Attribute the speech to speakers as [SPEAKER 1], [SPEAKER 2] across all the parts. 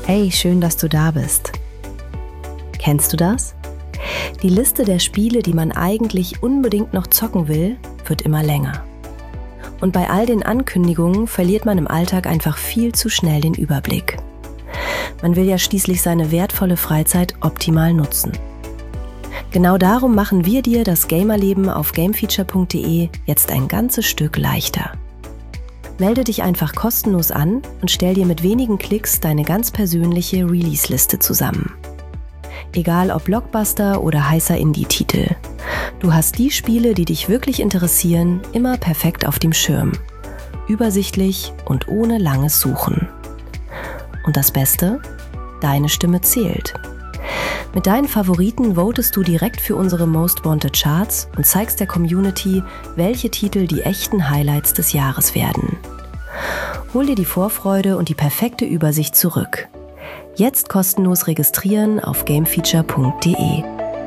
[SPEAKER 1] Hey, schön, dass du da bist. Kennst du das? Die Liste der Spiele, die man eigentlich unbedingt noch zocken will, wird immer länger. Und bei all den Ankündigungen verliert man im Alltag einfach viel zu schnell den Überblick. Man will ja schließlich seine wertvolle Freizeit optimal nutzen. Genau darum machen wir dir das Gamerleben auf gamefeature.de jetzt ein ganzes Stück leichter. Melde dich einfach kostenlos an und stell dir mit wenigen Klicks deine ganz persönliche Release-Liste zusammen. Egal ob Blockbuster oder heißer Indie-Titel. Du hast die Spiele, die dich wirklich interessieren, immer perfekt auf dem Schirm. Übersichtlich und ohne langes Suchen. Und das Beste? Deine Stimme zählt. Mit deinen Favoriten votest du direkt für unsere Most Wanted Charts und zeigst der Community, welche Titel die echten Highlights des Jahres werden. Hol dir die Vorfreude und die perfekte Übersicht zurück. Jetzt kostenlos registrieren auf gamefeature.de.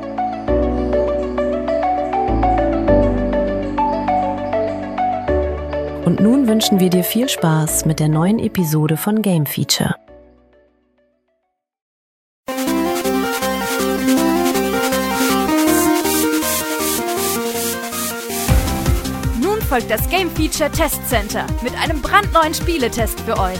[SPEAKER 1] Und nun wünschen wir dir viel Spaß mit der neuen Episode von Game Feature.
[SPEAKER 2] Folgt das Game Feature Test Center mit einem brandneuen Spieletest für euch.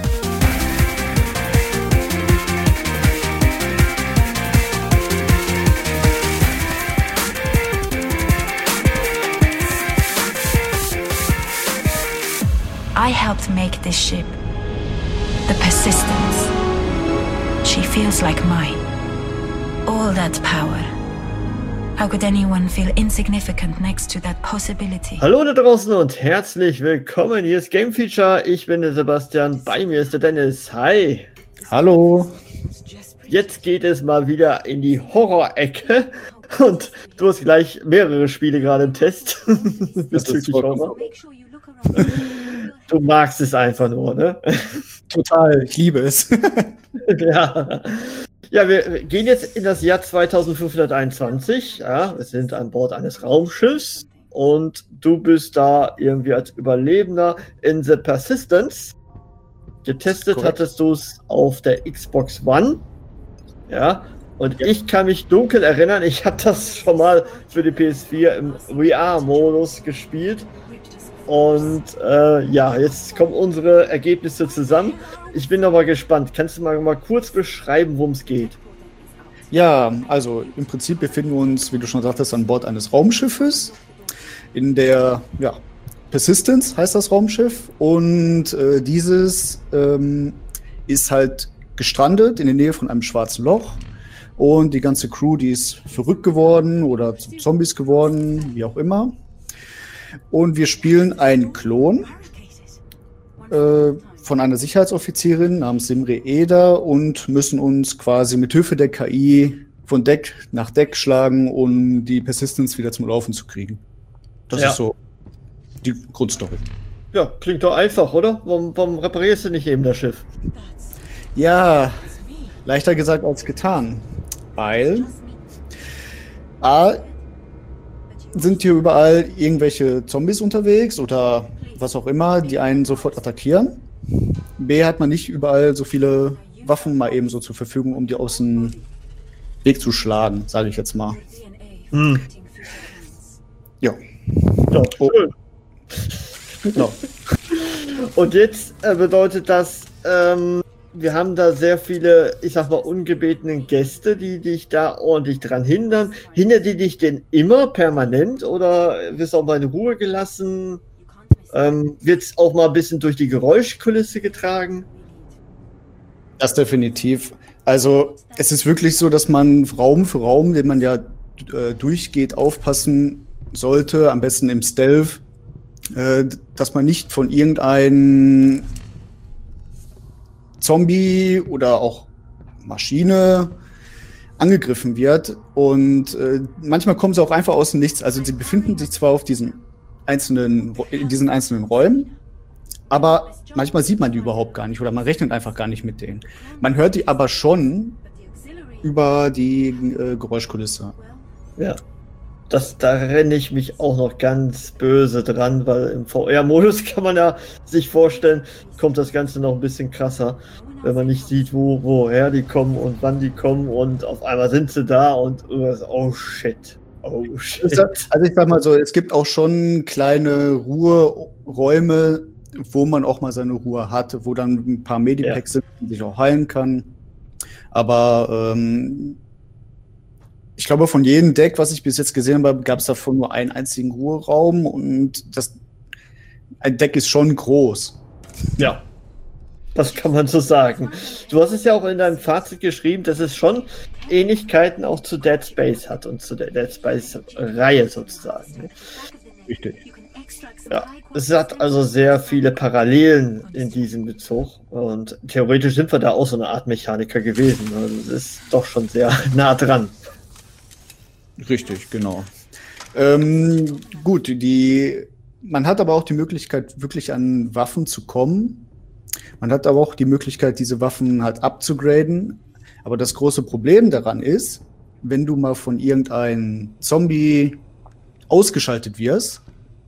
[SPEAKER 3] I helped make this ship. The Persistence. She feels like mine. All that power. How could anyone feel insignificant next to that possibility?
[SPEAKER 4] Hallo da draußen und herzlich willkommen. Hier ist Game Feature. Ich bin der Sebastian. Bei mir ist der Dennis. Hi.
[SPEAKER 5] Hallo.
[SPEAKER 4] Jetzt geht es mal wieder in die Horror-Ecke. Und du hast gleich mehrere Spiele gerade im Test. Bezüglich Horror. Du magst es einfach nur, ne?
[SPEAKER 5] Total. Ich liebe es.
[SPEAKER 4] Ja. Ja, wir gehen jetzt in das Jahr 2521. Ja, wir sind an Bord eines Raumschiffs und du bist da irgendwie als Überlebender in The Persistence. Getestet hattest du es auf der Xbox One. Ja, und ich kann mich dunkel erinnern, ich habe das schon mal für die PS4 im VR-Modus gespielt. Und ja, jetzt kommen unsere Ergebnisse zusammen. Ich bin aber gespannt. Kannst du mal kurz beschreiben, worum es geht?
[SPEAKER 5] Ja, also im Prinzip befinden wir uns, wie du schon sagtest, an Bord eines Raumschiffes. In der Persistence heißt das Raumschiff. Und dieses ist halt gestrandet in der Nähe von einem schwarzen Loch. Und die ganze Crew, die ist verrückt geworden oder zu Zombies geworden, wie auch immer. Und wir spielen einen Klon von einer Sicherheitsoffizierin namens Simre Eder und müssen uns quasi mit Hilfe der KI von Deck nach Deck schlagen, um die Persistence wieder zum Laufen zu kriegen. Das ist so die Grundstory.
[SPEAKER 4] Ja, klingt doch einfach, oder? Warum reparierst du nicht eben das Schiff?
[SPEAKER 5] Ja, leichter gesagt als getan. Weil sind hier überall irgendwelche Zombies unterwegs oder was auch immer, die einen sofort attackieren. B, hat man nicht überall so viele Waffen mal eben so zur Verfügung, um die aus dem Weg zu schlagen, sage ich jetzt mal. Ja.
[SPEAKER 4] Ja, schön.
[SPEAKER 5] Genau.
[SPEAKER 4] Und jetzt bedeutet das, wir haben da sehr viele, ich sag mal, ungebetenen Gäste, die dich da ordentlich dran hindern. Hindert die dich denn immer permanent oder wirst du auch mal in Ruhe gelassen? Wird es auch mal ein bisschen durch die Geräuschkulisse getragen?
[SPEAKER 5] Das definitiv. Also es ist wirklich so, dass man Raum für Raum, den man ja durchgeht, aufpassen sollte, am besten im Stealth, dass man nicht von irgendeinem Zombie oder auch Maschine angegriffen wird. Und manchmal kommen sie auch einfach aus dem Nichts. Also sie befinden sich zwar in diesen einzelnen Räumen, aber manchmal sieht man die überhaupt gar nicht oder man rechnet einfach gar nicht mit denen. Man hört die aber schon über die Geräuschkulisse.
[SPEAKER 4] Ja. Da renne ich mich auch noch ganz böse dran, weil im VR-Modus kann man ja sich vorstellen, kommt das Ganze noch ein bisschen krasser, wenn man nicht sieht, woher die kommen und wann die kommen und auf einmal sind sie da und oh shit. Oh shit.
[SPEAKER 5] Also ich sag mal so, es gibt auch schon kleine Ruheräume, wo man auch mal seine Ruhe hat, wo dann ein paar Medipacks sind und sich auch heilen kann. Aber ich glaube, von jedem Deck, was ich bis jetzt gesehen habe, gab es davon nur einen einzigen Ruheraum und ein Deck ist schon groß.
[SPEAKER 4] Ja, das kann man so sagen. Du hast es ja auch in deinem Fazit geschrieben, dass es schon Ähnlichkeiten auch zu Dead Space hat und zu der Dead Space-Reihe sozusagen.
[SPEAKER 5] Richtig.
[SPEAKER 4] Ja, es hat also sehr viele Parallelen in diesem Bezug und theoretisch sind wir da auch so eine Art Mechaniker gewesen. Also es ist doch schon sehr nah dran.
[SPEAKER 5] Richtig, genau. Gut, man hat aber auch die Möglichkeit, wirklich an Waffen zu kommen. Man hat aber auch die Möglichkeit, diese Waffen halt abzugraden. Aber das große Problem daran ist, wenn du mal von irgendeinem Zombie ausgeschaltet wirst,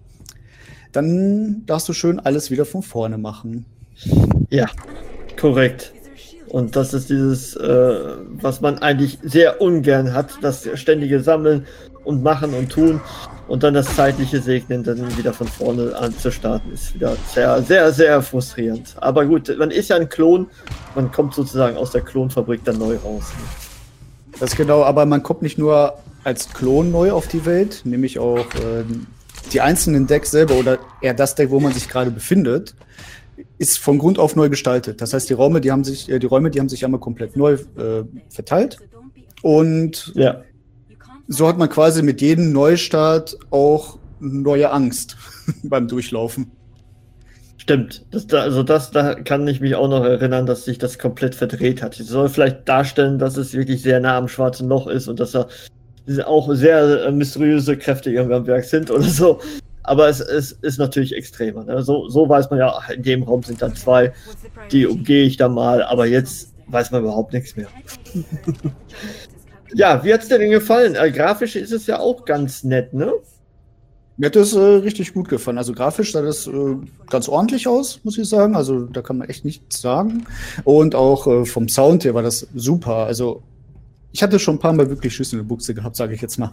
[SPEAKER 5] dann darfst du schön alles wieder von vorne machen.
[SPEAKER 4] Ja, korrekt. Und das ist dieses, was man eigentlich sehr ungern hat, das ständige Sammeln und Machen und Tun und dann das zeitliche Segnen, dann wieder von vorne anzustarten, ist wieder sehr, sehr, sehr frustrierend. Aber gut, man ist ja ein Klon, man kommt sozusagen aus der Klonfabrik dann neu raus.
[SPEAKER 5] Das ist genau, aber man kommt nicht nur als Klon neu auf die Welt, nämlich auch die einzelnen Decks selber oder eher das Deck, wo man sich gerade befindet, ist von Grund auf neu gestaltet. Das heißt, die Räume, die haben sich einmal komplett neu verteilt. Und so hat man quasi mit jedem Neustart auch neue Angst beim Durchlaufen.
[SPEAKER 4] Stimmt. Da kann ich mich auch noch erinnern, dass sich das komplett verdreht hat. Es soll vielleicht darstellen, dass es wirklich sehr nah am schwarzen Loch ist und dass da auch sehr mysteriöse Kräfte irgendwie am Werk sind oder so. Aber es ist natürlich extremer. Ne? So weiß man ja, in dem Raum sind dann 2, die umgehe ich dann mal, aber jetzt weiß man überhaupt nichts mehr. Ja, wie hat es dir denn gefallen? Grafisch ist es ja auch ganz nett, ne?
[SPEAKER 5] Mir hat das richtig gut gefallen. Also grafisch sah das ganz ordentlich aus, muss ich sagen. Also da kann man echt nichts sagen. Und auch vom Sound her war das super. Also ich hatte schon ein paar Mal wirklich Schüsse in der Buchse gehabt, sage ich jetzt mal.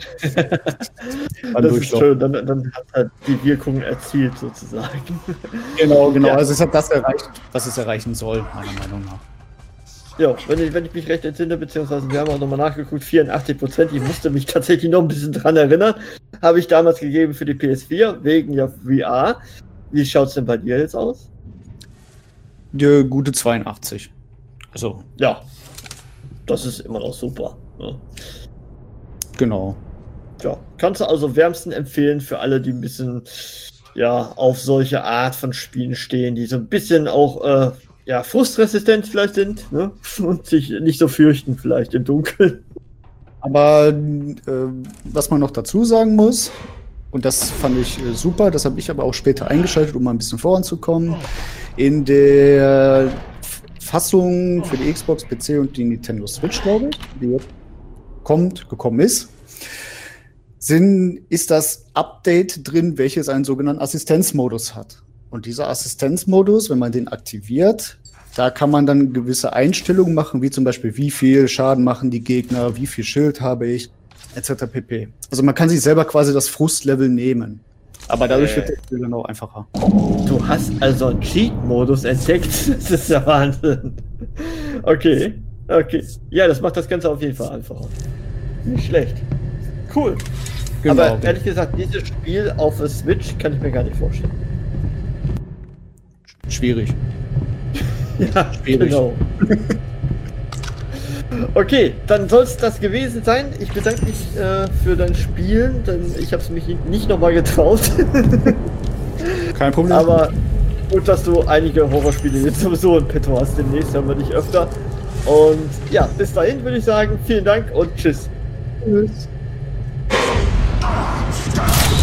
[SPEAKER 4] Das ist schön, dann hat er die Wirkung erzielt sozusagen.
[SPEAKER 5] Genau.
[SPEAKER 4] Ja.
[SPEAKER 5] Also es hat das erreicht, was es erreichen soll, meiner Meinung nach.
[SPEAKER 4] Ja, wenn ich mich recht entsinne, beziehungsweise wir haben auch nochmal nachgeguckt, 84%, ich musste mich tatsächlich noch ein bisschen dran erinnern, habe ich damals gegeben für die PS4, wegen ja VR. Wie schaut es denn bei dir jetzt aus?
[SPEAKER 5] Die gute 82. Also.
[SPEAKER 4] Ja, das ist immer noch super. Ne?
[SPEAKER 5] Genau.
[SPEAKER 4] Ja, kannst du also wärmsten empfehlen für alle, die ein bisschen auf solche Art von Spielen stehen, die so ein bisschen auch frustresistent vielleicht sind, ne? Und sich nicht so fürchten vielleicht im Dunkeln.
[SPEAKER 5] Aber was man noch dazu sagen muss, und das fand ich super, das habe ich aber auch später eingeschaltet, um mal ein bisschen voranzukommen, in der Fassung für die Xbox, PC und die Nintendo Switch, glaube ich, die jetzt gekommen ist, ist das Update drin, welches einen sogenannten Assistenzmodus hat. Und dieser Assistenzmodus, wenn man den aktiviert, da kann man dann gewisse Einstellungen machen, wie zum Beispiel, wie viel Schaden machen die Gegner, wie viel Schild habe ich, etc. pp. Also man kann sich selber quasi das Frustlevel nehmen. Aber dadurch wird das Spiel dann auch einfacher.
[SPEAKER 4] Du hast also einen Cheat-Modus entdeckt. Das ist ja Wahnsinn. Okay. Ja, das macht das Ganze auf jeden Fall einfacher. Nicht schlecht. Cool. Genau. Aber ehrlich gesagt, dieses Spiel auf der Switch kann ich mir gar nicht vorstellen.
[SPEAKER 5] Schwierig.
[SPEAKER 4] Ja, schwierig. Genau. Okay, dann soll es das gewesen sein. Ich bedanke mich für dein Spielen, denn ich habe es mich nicht nochmal getraut.
[SPEAKER 5] Kein Problem.
[SPEAKER 4] Aber gut, dass du einige Horrorspiele jetzt sowieso in petto hast. Demnächst hören wir dich öfter. Und ja, bis dahin würde ich sagen, vielen Dank und tschüss.
[SPEAKER 5] Tschüss.